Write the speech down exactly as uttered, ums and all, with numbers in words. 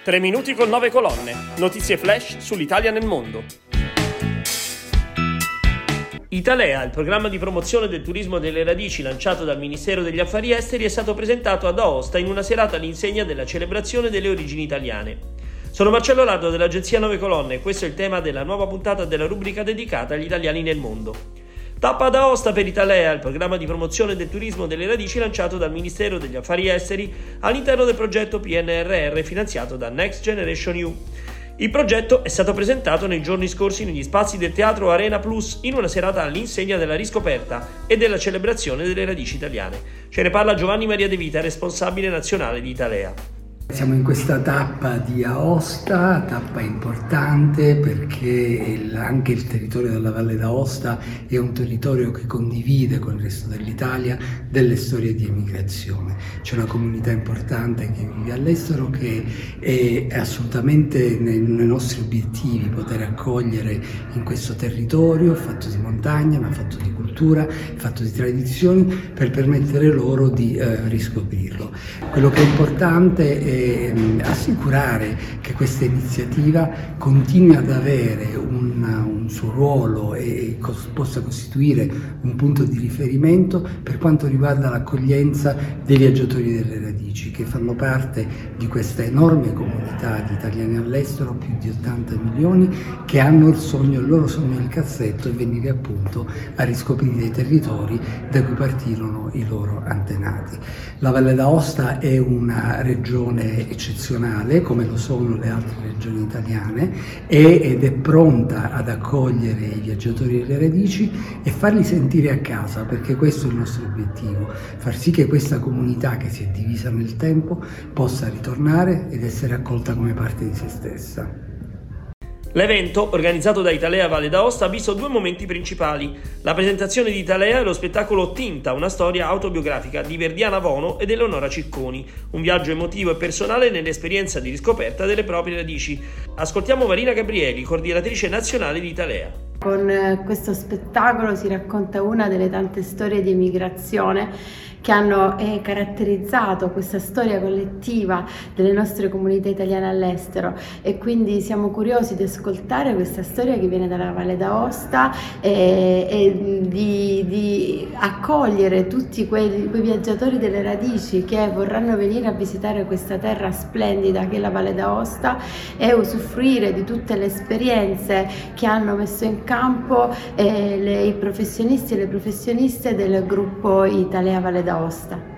Tre minuti con nove colonne. Notizie flash sull'Italia nel mondo. Italea, il programma di promozione del turismo delle radici lanciato dal Ministero degli Affari Esteri, è stato presentato ad Aosta in una serata all'insegna della celebrazione delle origini italiane. Sono Marcello Lardo dell'agenzia Nove Colonne e questo è il tema della nuova puntata della rubrica dedicata agli italiani nel mondo. Tappa ad Aosta per Italea, il programma di promozione del turismo delle radici lanciato dal Ministero degli Affari Esteri all'interno del progetto P N R R finanziato da Next Generation E U. Il progetto è stato presentato nei giorni scorsi negli spazi del Teatro Arena Plus in una serata all'insegna della riscoperta e della celebrazione delle radici italiane. Ce ne parla Giovanni Maria De Vita, responsabile nazionale di Italea. Siamo in questa tappa di Aosta, tappa importante perché anche il territorio della Valle d'Aosta è un territorio che condivide con il resto dell'Italia delle storie di emigrazione. C'è una comunità importante che vive all'estero che è assolutamente nei, nei nostri obiettivi poter accogliere in questo territorio fatto di montagna, ma fatto di cultura, fatto di tradizioni, per permettere loro di eh, riscoprirlo. Quello che è importante è assicurare che questa iniziativa continui ad avere un, un suo ruolo e cos- possa costituire un punto di riferimento per quanto riguarda l'accoglienza dei viaggiatori delle radici, che fanno parte di questa enorme comunità di italiani all'estero, più di ottanta milioni, che hanno il sogno, il loro sogno nel cassetto, e venire appunto a riscoprire i territori da cui partirono i loro antenati. La Valle d'Aosta è una regione eccezionale, come lo sono le altre regioni italiane, ed è pronta ad accogliere i viaggiatori delle radici e farli sentire a casa, perché questo è il nostro obiettivo, far sì che questa comunità che si è divisa nel tempo possa ritornare ed essere accolta come parte di se stessa. L'evento, organizzato da Italea Valle d'Aosta, ha visto due momenti principali: la presentazione di Italea e lo spettacolo Tinta, una storia autobiografica di Verdiana Vono ed Eleonora Cicconi, un viaggio emotivo e personale nell'esperienza di riscoperta delle proprie radici. Ascoltiamo Marina Gabrieli, coordinatrice nazionale di Italea. Con questo spettacolo si racconta una delle tante storie di emigrazione che hanno eh, caratterizzato questa storia collettiva delle nostre comunità italiane all'estero, e quindi siamo curiosi di ascoltare questa storia che viene dalla Valle d'Aosta e, e di, di accogliere tutti quei, quei viaggiatori delle radici che vorranno venire a visitare questa terra splendida che è la Valle d'Aosta e usufruire di tutte le esperienze che hanno messo in campo eh, le, i professionisti e le professioniste del gruppo Italea Valle d'Aosta.